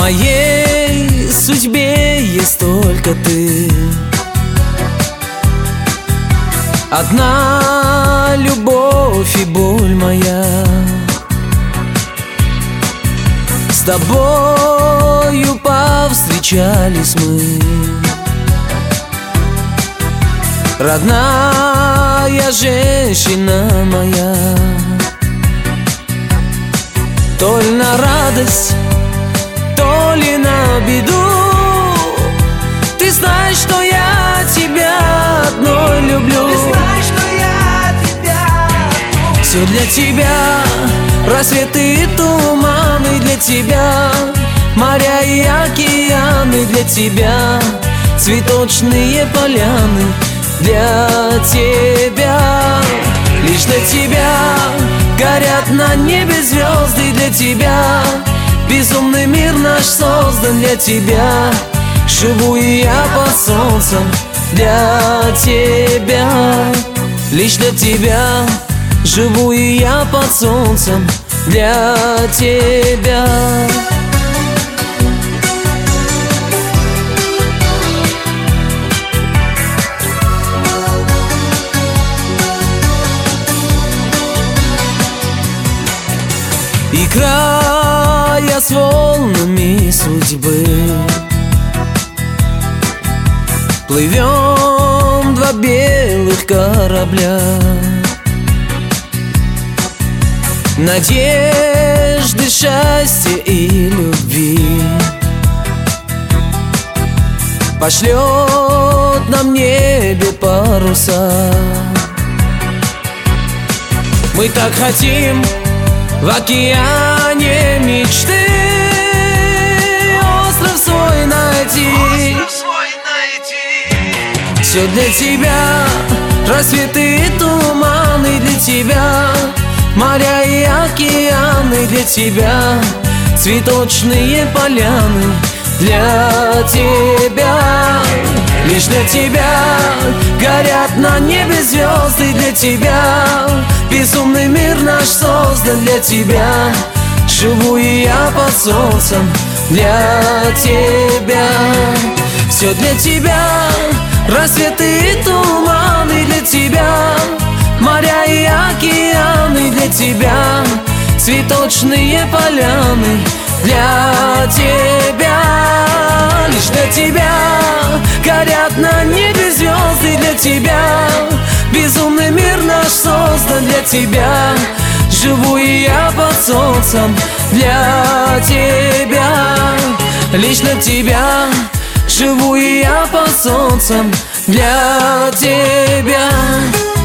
моей судьбе есть только ты. Одна любовь и боль моя. С тобою повстречались мы, родная женщина моя. То ли на радость, то ли на беду, ты знаешь, что я тебя одной люблю. Ты знаешь, что я тебя все для тебя, рассветы и туманы для тебя, моря и океаны для тебя, цветочные поляны для тебя. Лишь для тебя горят на небе звезды для тебя. Безумный мир наш создан для тебя. Живу и я под солнцем для тебя. Лишь для тебя живу и я под солнцем для тебя. Играя с волнами судьбы, плывем два белых корабля. Надежды, счастья и любви пошлет нам небе паруса. Мы так хотим в океане мечты остров свой найти. Все для тебя, рассветы и туманы для тебя, моря и океаны для тебя, цветочные поляны для тебя. Лишь для тебя горят на небе звезды для тебя. Безумный мир наш создан для тебя. Живу и я под солнцем для тебя. Все для тебя, рассветы и туманы для тебя, моря и океаны для тебя, цветочные поляны для тебя. Лишь для тебя горят на небе звезды для тебя. Безумный мир наш создан для тебя. Живу и я под солнцем для тебя. Лишь для тебя живу и я под солнцем для тебя.